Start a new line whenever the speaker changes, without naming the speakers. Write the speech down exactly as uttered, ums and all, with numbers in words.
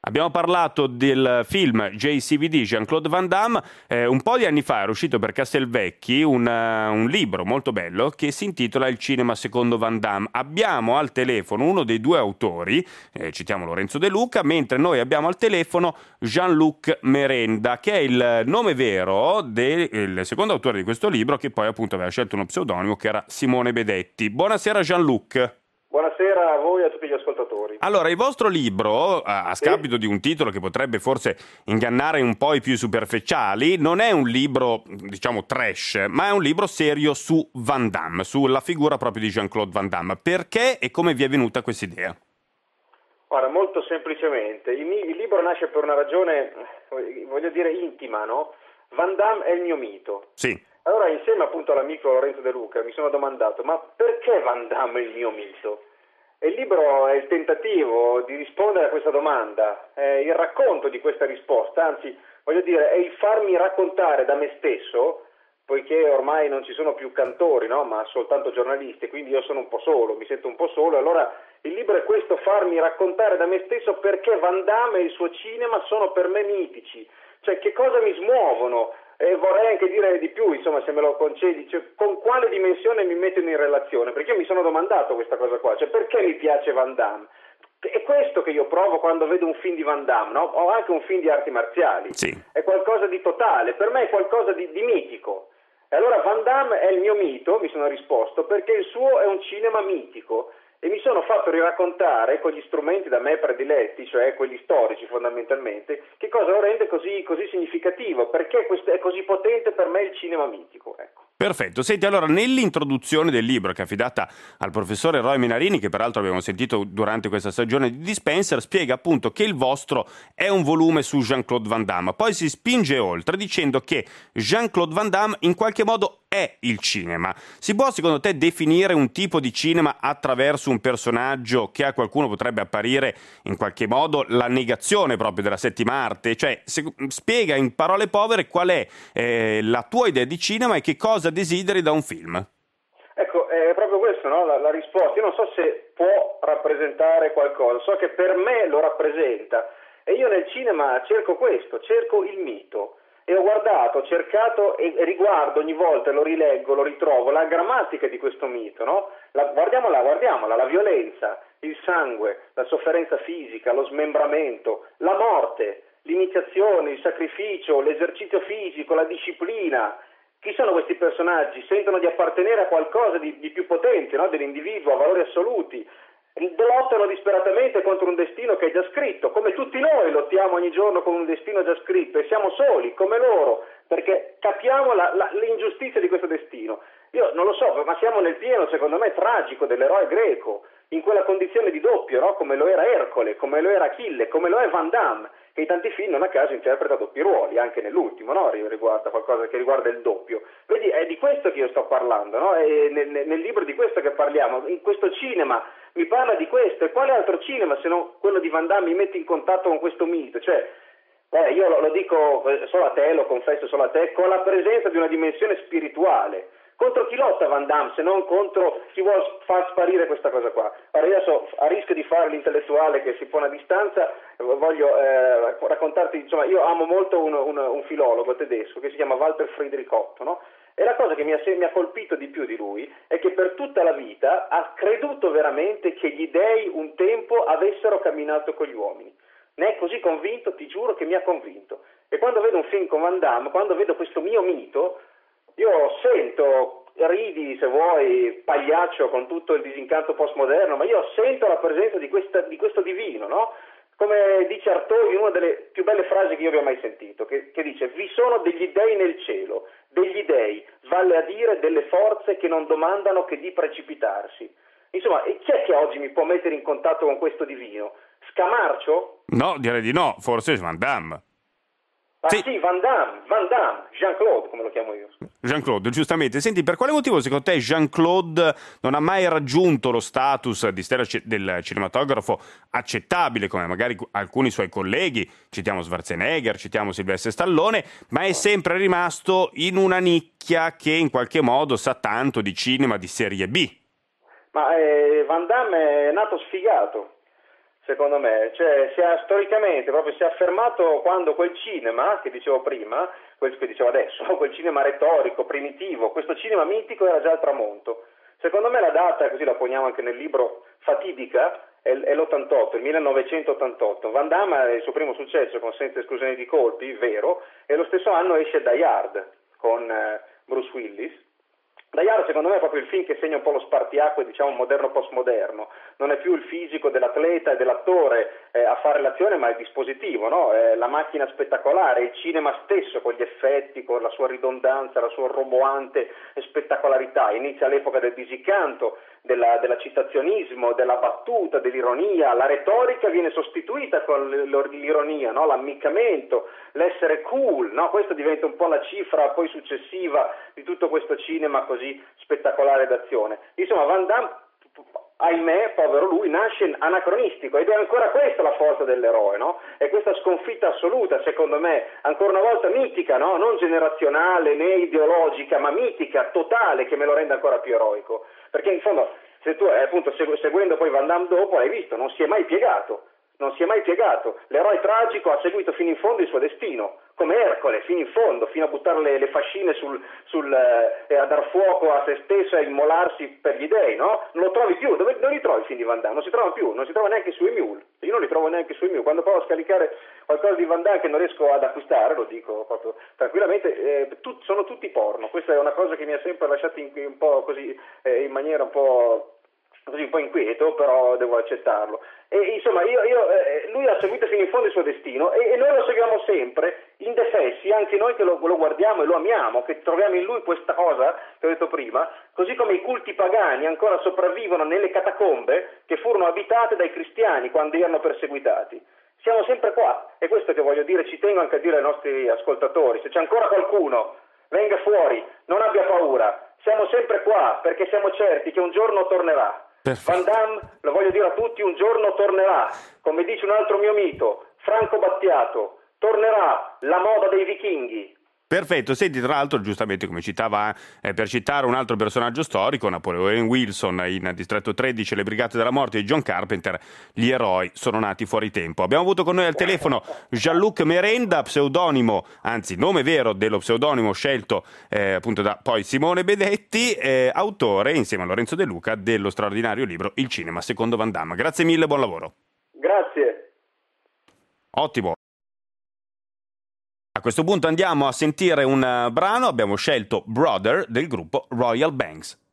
Abbiamo parlato del film J C V D, Jean-Claude Van Damme. Eh, un po' di anni fa era uscito per Castelvecchi un, uh, un libro molto bello che si intitola Il cinema secondo Van Damme. Abbiamo al telefono uno dei due autori, eh, citiamo Lorenzo De Luca, mentre noi abbiamo al telefono Jean-Luc Merenda, che è il nome vero del secondo autore di questo libro, che poi appunto aveva scelto uno pseudonimo che era Simone Bedetti. Buonasera Jean-Luc.
Buonasera a voi e a tutti gli ascoltatori.
Allora, il vostro libro, a scapito sì. di un titolo che potrebbe forse ingannare un po' i più superficiali, non è un libro, diciamo, trash, ma è un libro serio su Van Damme, sulla figura proprio di Jean-Claude Van Damme. Perché e come vi è venuta questa idea?
Guarda, molto semplicemente. Il, il libro nasce per una ragione, voglio dire, intima, no? Van Damme è il mio mito.
Sì.
Allora, insieme appunto all'amico Lorenzo De Luca, mi sono domandato, ma perché Van Damme è il mio mito? E il libro è il tentativo di rispondere a questa domanda, è il racconto di questa risposta, anzi, voglio dire, è il farmi raccontare da me stesso, poiché ormai non ci sono più cantori, no? Ma soltanto giornalisti, quindi io sono un po' solo, mi sento un po' solo, allora il libro è questo, farmi raccontare da me stesso perché Van Damme e il suo cinema sono per me mitici, cioè che cosa mi smuovono. E vorrei anche dire di più, insomma, se me lo concedi, cioè, con quale dimensione mi mettono in relazione? Perché io mi sono domandato questa cosa qua, cioè perché mi piace Van Damme? È questo che io provo quando vedo un film di Van Damme, no? O anche un film di arti marziali.
Sì.
È qualcosa di totale, per me è qualcosa di, di mitico. E allora Van Damme è il mio mito, mi sono risposto, perché il suo è un cinema mitico. E mi sono fatto riraccontare con gli strumenti da me prediletti, cioè quelli storici fondamentalmente, che cosa lo rende così, così significativo, perché questo è così potente per me il cinema mitico, ecco.
Perfetto. Senti, allora, nell'introduzione del libro, che è affidata al professore Roy Menarini, che peraltro abbiamo sentito durante questa stagione di Dispenser, spiega appunto che il vostro è un volume su Jean-Claude Van Damme. Poi si spinge oltre dicendo che Jean-Claude Van Damme in qualche modo è il cinema. Si può secondo te definire un tipo di cinema attraverso un personaggio che a qualcuno potrebbe apparire in qualche modo la negazione proprio della settima arte? Cioè, se, spiega in parole povere qual è eh, la tua idea di cinema e che cosa desideri da un film.
Ecco, è proprio questo, no? la, la risposta. Io non so se può rappresentare qualcosa, so che per me lo rappresenta e io nel cinema cerco questo, cerco il mito. E ho guardato, ho cercato e riguardo ogni volta, lo rileggo, lo ritrovo, la grammatica di questo mito, no? La, guardiamola, guardiamola, la violenza, il sangue, la sofferenza fisica, lo smembramento, la morte, l'iniziazione, il sacrificio, l'esercizio fisico, la disciplina. Chi sono questi personaggi? Sentono di appartenere a qualcosa di, di più potente, no? Dell'individuo, a valori assoluti. Lottano disperatamente contro un destino che è già scritto, come tutti noi lottiamo ogni giorno con un destino già scritto e siamo soli come loro perché capiamo la, la, l'ingiustizia di questo destino. Io non lo so, ma siamo nel pieno, secondo me, tragico dell'eroe greco, in quella condizione di doppio, no? Come lo era Ercole, come lo era Achille, come lo è Van Damme, che in tanti film non a caso interpreta doppi ruoli, anche nell'ultimo, no? Riguarda qualcosa che riguarda il doppio. Vedi, è di questo che io sto parlando, no? E nel, nel libro di questo che parliamo, in questo cinema mi parla di questo, e quale altro cinema se non quello di Van Damme mi mette in contatto con questo mito? Cioè, eh, io lo, lo dico solo a te, lo confesso solo a te, con la presenza di una dimensione spirituale. Contro chi lotta Van Damme se non contro chi vuole far sparire questa cosa qua? Allora, io adesso, a rischio di fare l'intellettuale che si pone a distanza, voglio eh, raccontarti, insomma, io amo molto un, un, un filologo tedesco che si chiama Walter Friedrich Otto, no? E la cosa che mi ha, mi ha colpito di più di lui è che per tutta la vita ha creduto veramente che gli dei un tempo avessero camminato con gli uomini. Ne è così convinto, ti giuro che mi ha convinto. E quando vedo un film con Van Damme, quando vedo questo mio mito, io sento, ridi se vuoi, pagliaccio con tutto il disincanto postmoderno, ma io sento la presenza di, questa, di questo divino, no? Come dice Artaud in una delle più belle frasi che io abbia mai sentito, che, che dice: vi sono degli dei nel cielo, degli dei, vale a dire delle forze che non domandano che di precipitarsi. Insomma, e chi è che oggi mi può mettere in contatto con questo divino? Scamarcio?
No, direi di no, forse Van Damme.
Ah
sì.
sì, Van Damme, Van Damme, Jean-Claude, come lo chiamo io.
Jean-Claude, giustamente. Senti, per quale motivo secondo te Jean-Claude non ha mai raggiunto lo status di stella del cinematografo accettabile, come magari alcuni suoi colleghi, citiamo Schwarzenegger, citiamo Sylvester Stallone, ma è sempre rimasto in una nicchia che in qualche modo sa tanto di cinema di serie B?
Ma eh, Van Damme è nato sfigato. secondo me, cioè si è, storicamente proprio si è affermato quando quel cinema, che dicevo prima, quel che dicevo adesso, quel cinema retorico, primitivo, questo cinema mitico era già al tramonto. Secondo me la data, così la poniamo anche nel libro, fatidica, è, è l'ottantotto, il millenovecentottantotto. Van Damme ha il suo primo successo con Senza esclusione di colpi, vero, e lo stesso anno esce Die Hard con eh, Bruce Willis. Die Hard secondo me è proprio il film che segna un po' lo spartiacque, diciamo, moderno postmoderno. Non è più il fisico dell'atleta e dell'attore eh, a fare l'azione, ma il dispositivo, no? eh, la macchina spettacolare, il cinema stesso con gli effetti, con la sua ridondanza, la sua roboante spettacolarità. Inizia l'epoca del disicanto, della, della citazionismo, della battuta, dell'ironia. La retorica viene sostituita con l'ironia, no? L'ammiccamento, l'essere cool, no? Questo diventa un po' la cifra poi successiva di tutto questo cinema così spettacolare d'azione. Insomma, Van Damme, ahimè, povero lui, nasce anacronistico ed è ancora questa la forza dell'eroe, no? È questa sconfitta assoluta, secondo me, ancora una volta mitica, no? Non generazionale né ideologica, ma mitica, totale, che me lo rende ancora più eroico. Perché in fondo, se tu, eh, appunto, seguendo poi Van Damme dopo, hai visto, non si è mai piegato. Non si è mai piegato, l'eroe tragico ha seguito fino in fondo il suo destino, come Ercole, fino in fondo, fino a buttare le, le fascine sul, sul, eh, a dar fuoco a se stesso e a immolarsi per gli dei, no? Non lo trovi più, dove non li trovi i film di Van Damme? Non si trova più, non si trova neanche su Emule, io non li trovo neanche su Emule, quando provo a scaricare qualcosa di Van Damme che non riesco ad acquistare, lo dico proprio tranquillamente, eh, tut, sono tutti porno, questa è una cosa che mi ha sempre lasciato in, un po' così, eh, in maniera un po'... così un po' inquieto, però devo accettarlo. E insomma, io, io, eh, lui ha seguito fino in fondo il suo destino e, e noi lo seguiamo sempre, indefessi, anche noi che lo, lo guardiamo e lo amiamo, che troviamo in lui questa cosa che ho detto prima, così come i culti pagani ancora sopravvivono nelle catacombe che furono abitate dai cristiani quando erano perseguitati. Siamo sempre qua, e questo che voglio dire, ci tengo anche a dire ai nostri ascoltatori, se c'è ancora qualcuno, venga fuori, non abbia paura, siamo sempre qua perché siamo certi che un giorno tornerà. Perfetto. Van Damme, lo voglio dire a tutti, un giorno tornerà, come dice un altro mio mito, Franco Battiato, tornerà la moda dei vichinghi.
Perfetto, senti, tra l'altro giustamente come citava, eh, per citare un altro personaggio storico, Napoleon Wilson in Distretto tredici, Le Brigate della Morte di John Carpenter, gli eroi sono nati fuori tempo. Abbiamo avuto con noi al telefono Jean-Luc Merenda, pseudonimo, anzi nome vero dello pseudonimo scelto eh, appunto da poi Simone Benedetti, eh, autore insieme a Lorenzo De Luca dello straordinario libro Il cinema secondo Van Damme. Grazie mille, buon lavoro.
Grazie.
Ottimo. A questo punto andiamo a sentire un brano, abbiamo scelto Brother del gruppo Royal Banks.